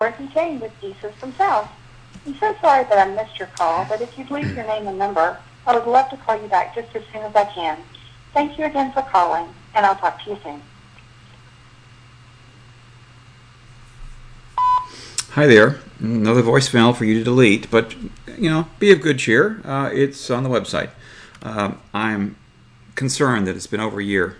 Dorothy Jane with D-System South. I'm so sorry that I missed your call, but if you'd leave your name and number, I would love to call you back just as soon as I can. Thank you again for calling, and I'll talk to you soon. Hi there. Another voicemail for you to delete, but, be of good cheer. It's on the website. I'm concerned that it's been over a year.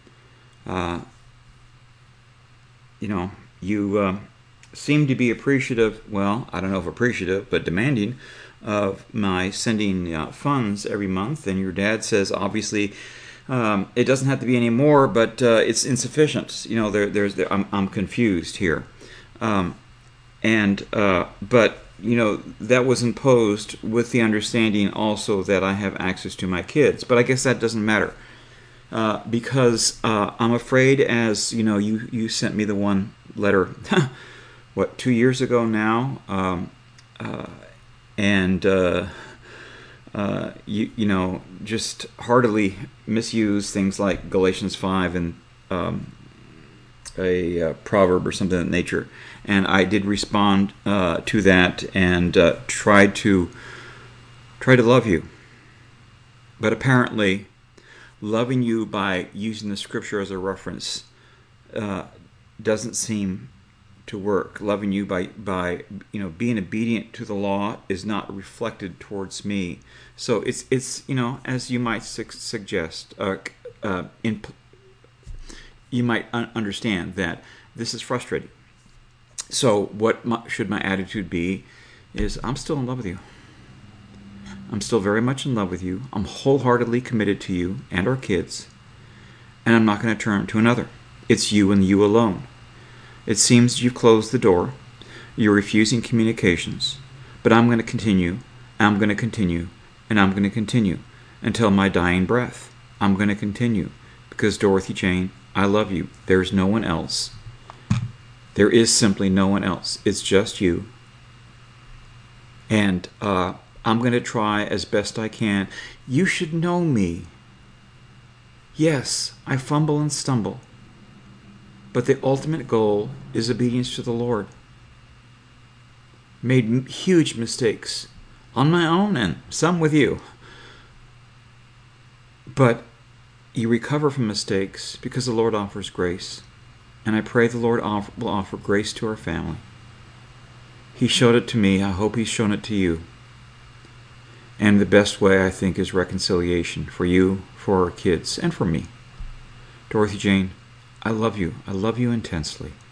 You seem to be appreciative, well, I don't know if appreciative, but demanding of my sending funds every month, and your dad says, obviously, it doesn't have to be any more, but it's insufficient. I'm confused here. But that was imposed with the understanding also that I have access to my kids. But I guess that doesn't matter because I'm afraid, as you sent me the one letter, 2 years ago now, just heartily misuse things like Galatians 5 and a proverb or something of that nature. And I did respond to that and tried to love you. But apparently, loving you by using the scripture as a reference doesn't seem to work. Loving you by being obedient to the law is not reflected towards me. So it's as you might suggest, you might understand that this is frustrating. So what should my attitude be is I'm still in love with you. I'm still very much in love with you. I'm wholeheartedly committed to you and our kids. And I'm not going to turn to another. It's you and you alone. It seems you've closed the door. You're refusing communications. But I'm going to continue. I'm going to continue. And I'm going to continue until my dying breath. I'm going to continue. Because Dorothy Jane, I love you. There's no one else. There is simply no one else. It's just you. And I'm going to try as best I can. You should know me. Yes, I fumble and stumble. But the ultimate goal is obedience to the Lord. Made huge mistakes on my own and some with you. But you recover from mistakes because the Lord offers grace. And I pray the Lord will offer grace to our family. He showed it to me. I hope He's shown it to you. And the best way, I think, is reconciliation for you, for our kids, and for me. Dorothy Jane, I love you. I love you intensely.